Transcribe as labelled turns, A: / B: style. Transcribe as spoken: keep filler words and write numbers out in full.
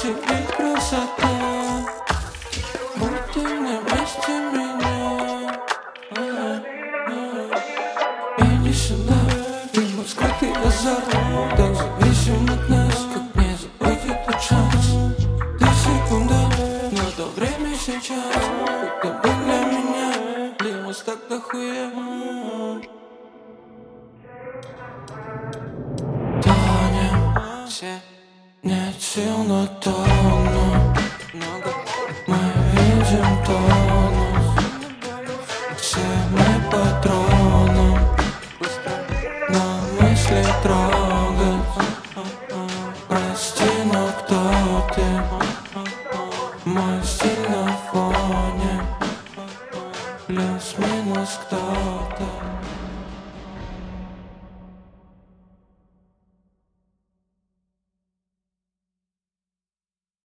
A: удивит красота. Будь ты на месте меня. Иди сюда, ты мой скрытый азарт. Так зависим от нас, как не забыть этот шанс. Ты секунда, но то время сейчас. Будто бы для меня длилось так дохуя. Тонем все, нет сил на тону. Мы видим тонус. Все мы патроны. Но мысли трогать. Прости, но кто ты? Мой стиль на фоне. Плюс-минус кто-то.